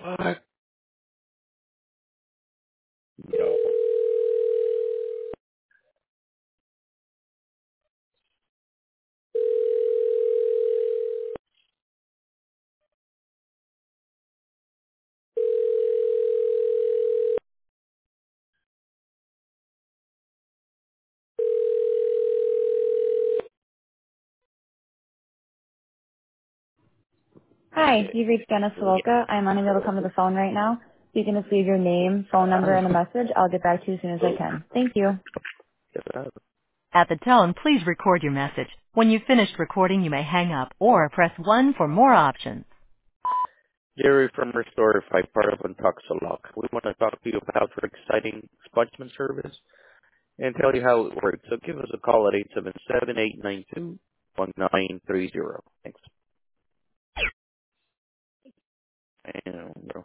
Fuck. No. Hi, you've reached Dennis Soloka. I'm unable to come to the phone right now. So you can just leave your name, phone number, and a message. I'll get back to you as soon as I can. Thank you. At the tone, please record your message. When you've finished recording, you may hang up or press 1 for more options. Jerry from Restore 5 part of Untoxalock. We want to talk to you about our exciting spongement service and tell you how it works. So give us a call at 877-892-1930. Thanks. And,